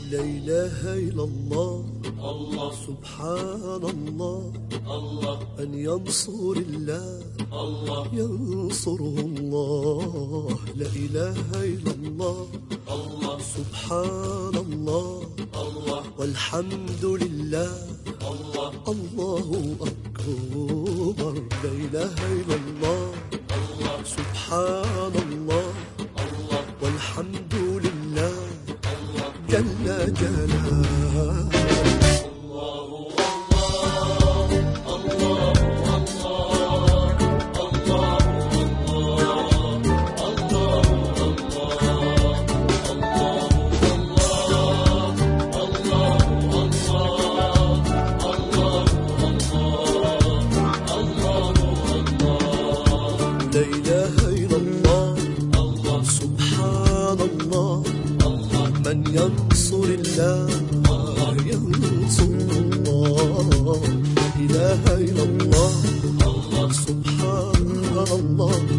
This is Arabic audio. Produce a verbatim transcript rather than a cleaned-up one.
لا إله إلا الله الله سبحان الله الله من ينصر الله الله ينصره الله لا إله إلا الله الله سبحان الله الله والحمد لله الله الله أكبر لا إله إلا الله الله سبحان الله الله والحمد لله جل جلاله لا إله إلا الله الله سبحان الله الله من ينصر الله ينصر الله لا إله إلا الله الله سبحان الله